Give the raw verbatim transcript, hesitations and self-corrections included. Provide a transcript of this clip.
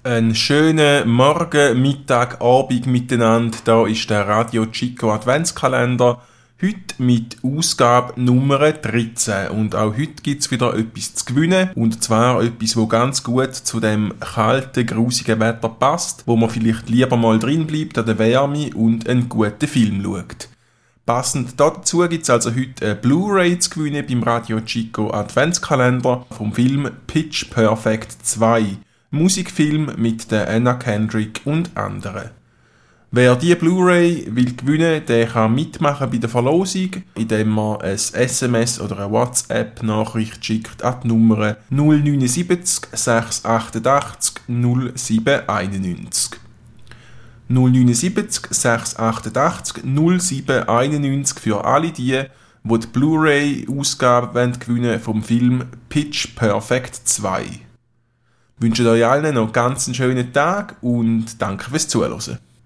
Einen schönen Morgen, Mittag, Abend miteinander. Da ist der Radio Chico Adventskalender. Heute mit Ausgabe Nummer dreizehn. Und auch heute gibt's wieder etwas zu gewinnen. Und zwar etwas, wo ganz gut zu dem kalten, grusigen Wetter passt, wo man vielleicht lieber mal drin bleibt an der Wärme und einen guten Film schaut. Passend dazu gibt's also heute eine Blu-ray zu gewinnen beim Radio Chico Adventskalender vom Film Pitch Perfect zwei. Musikfilm mit der Anna Kendrick und anderen. Wer diese Blu-ray will gewinnen, der kann mitmachen bei der Verlosung, indem man ein S M S oder eine WhatsApp-Nachricht schickt an die Nummer null neun sieben sechs acht acht null sieben eins eins. null neun sieben sechs acht acht null sieben eins eins für alle die, die die Blu-ray-Ausgabe gewinnen vom Film Pitch Perfect zwei. Ich wünsche euch allen noch ganz einen schönen Tag und danke fürs Zuhören.